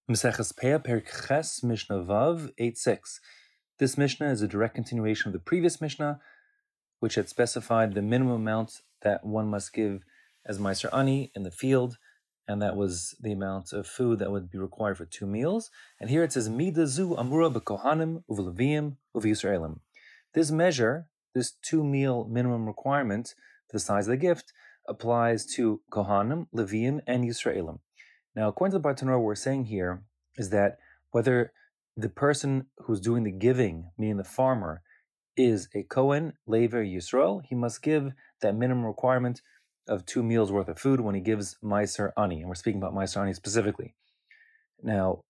Maseches Peah, Perek Ches, Mishnah Vav 8.6. This Mishnah is a direct continuation of the previous Mishnah, which had specified the minimum amount that one must give as Meiser Ani in the field, and that was the amount of food that would be required for 2 meals. And here it says, Mida zu amura b'kohanim uv'levim uv'Yisraelim. This measure, this 2-meal minimum requirement for the size of the gift, applies to Kohanim, Levim, and Yisraelim. Now, according to the Bartanura, what we're saying here is that whether the person who's doing the giving, meaning the farmer, is a Kohen, Levi, or Yisrael, he must give that minimum requirement of 2 meals worth of food when he gives Meiser Ani, and we're speaking about Meiser Ani specifically. Now,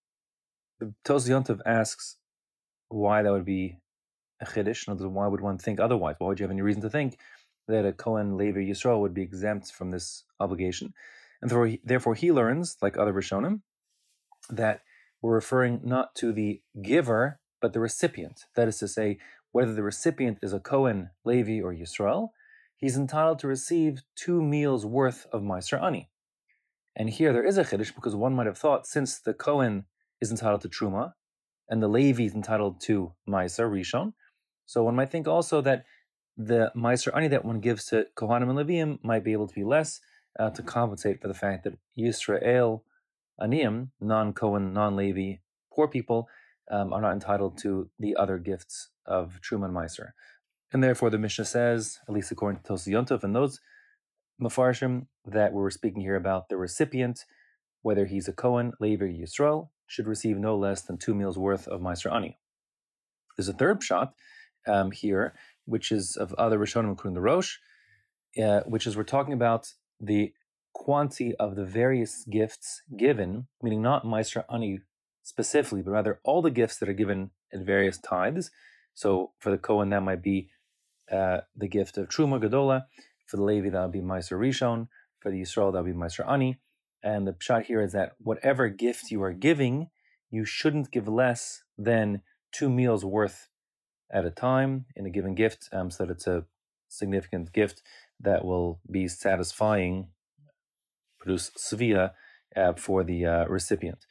Tosfos Yontif asks why that would be a chiddush. In other words, why would one think otherwise? Why would you have any reason to think that a Kohen, Levi, Yisrael would be exempt from this obligation? And therefore he learns, like other Rishonim, that we're referring not to the giver, but the recipient. That is to say, whether the recipient is a Kohen, Levi, or Yisrael, he's entitled to receive 2 meals worth of Meiser Ani. And here there is a chiddush, because one might have thought, since the Kohen is entitled to Truma, and the Levi is entitled to Meiser Rishon, so one might think also that the Meiser Ani that one gives to Kohanim and Leviim might be able to be less, to compensate for the fact that Yisrael Aniyim, non-Kohen, non-Levi, poor people, are not entitled to the other gifts of Truma and Meiser. And therefore the Mishnah says, at least according to Tosfos Yontif and those Mefarshim, that we're speaking here about the recipient, whether he's a Kohen, Levi, or Yisrael, should receive no less than 2 meals worth of Meiser Ani. There's a third pshat here, which is of other Rishonim, including the Rosh, which is we're talking about the quantity of the various gifts given, meaning not Meiser Ani specifically, but rather all the gifts that are given at various tithes. So for the Kohen, that might be the gift of Truma Gedola. For the Levi, that would be Meiser Rishon. For the Yisrael, that would be Meiser Ani. And the pshat here is that whatever gift you are giving, you shouldn't give less than 2 meals worth at a time in a given gift, so that it's a significant gift that will be satisfying, produce svia for the recipient.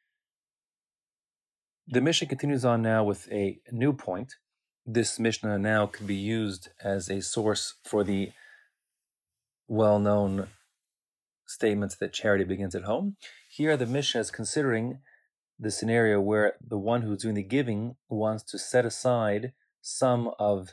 The Mishnah continues on now with a new point. This Mishnah now could be used as a source for the well-known statements that charity begins at home. Here the Mishnah is considering the scenario where the one who's doing the giving wants to set aside some of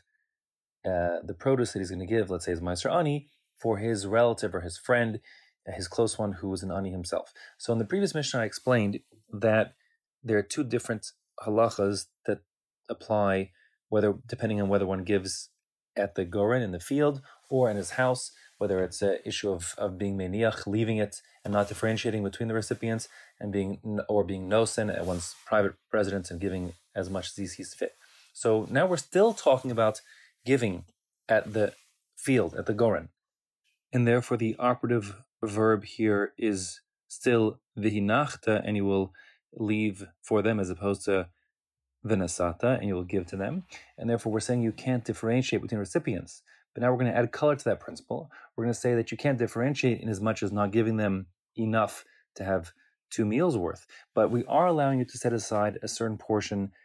the produce that he's going to give, let's say his Meiser Ani, for his relative or his friend, his close one who was an Ani himself. So in the previous Mishnah I explained that there are 2 different halachas that apply, depending on whether one gives at the goren in the field or in his house, whether it's an issue of being meniach, leaving it and not differentiating between the recipients, and being nosen at one's private residence and giving as much as he sees fit. So now we're still talking about giving at the field, at the goren. And therefore the operative verb here is still vihinachta, and you will leave for them, as opposed to vinasata, and you will give to them. And therefore we're saying you can't differentiate between recipients. But now we're going to add color to that principle. We're going to say that you can't differentiate in as much as not giving them enough to have 2 meals worth. But we are allowing you to set aside a certain portion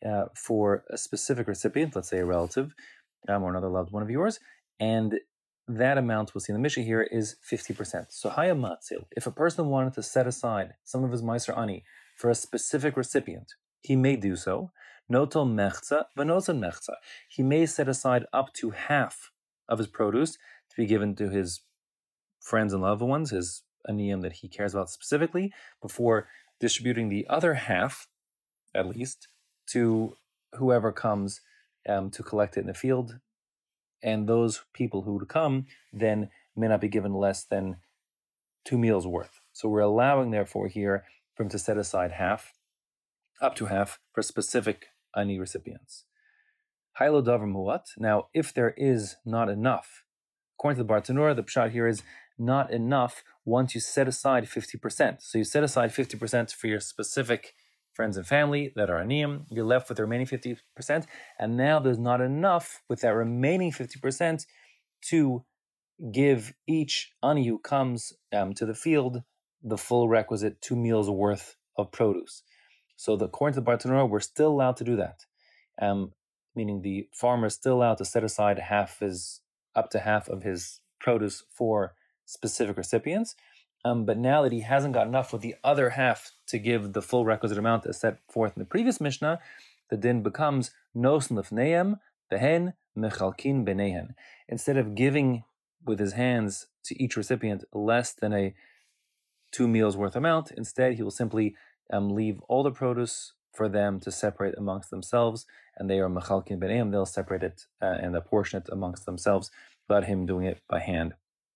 for a specific recipient, let's say a relative, or another loved one of yours, and that amount we'll see in the Mishnah here is 50%. So haya matzil, if a person wanted to set aside some of his Meiser Ani for a specific recipient, he may do so. Notel mechza v'noten mechza. He may set aside up to half of his produce to be given to his friends and loved ones, his aniyim that he cares about specifically, before distributing the other half, at least, to whoever comes to collect it in the field. And those people who would come then may not be given less than 2 meals worth. So we're allowing, therefore, here for him to set aside half, up to half, for specific ani recipients. Hailo davar muat. Now, if there is not enough, according to the Bartanura, the pshat here is not enough once you set aside 50%. So you set aside 50% for your specific friends and family that are aniyim, you're left with the remaining 50%, and now there's not enough with that remaining 50% to give each ani who comes to the field the full requisite 2 meals worth of produce. So according to the Bartanura, we're still allowed to do that. Meaning the farmer is still allowed to set aside up to half of his produce for specific recipients. But now that he hasn't got enough with the other half to give the full requisite amount as set forth in the previous Mishnah, the din becomes nos lefneim behen mechalkin benehen. Instead of giving with his hands to each recipient less than a 2 meals worth amount, instead he will simply leave all the produce for them to separate amongst themselves, and they are mechalkin benehen. They'll separate it and apportion it amongst themselves, without him doing it by hand.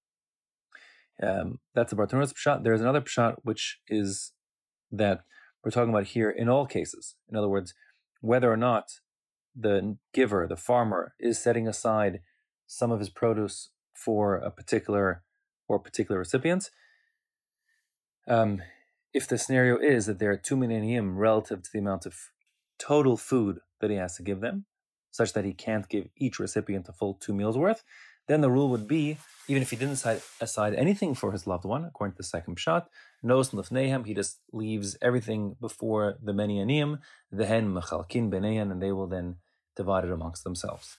That's the Bartanura's pshat. There's another pshat, which is that we're talking about here in all cases. In other words, whether or not the giver, the farmer, is setting aside some of his produce for a particular recipients. If the scenario is that there are too many aniyim relative to the amount of total food that he has to give them, such that he can't give each recipient a full 2 meals worth, then the rule would be, even if he didn't set aside anything for his loved one, according to the second pshat, nos lefnehem, he just leaves everything before the many aniyim, vehen mechalkin beneyan, and they will then divide it amongst themselves.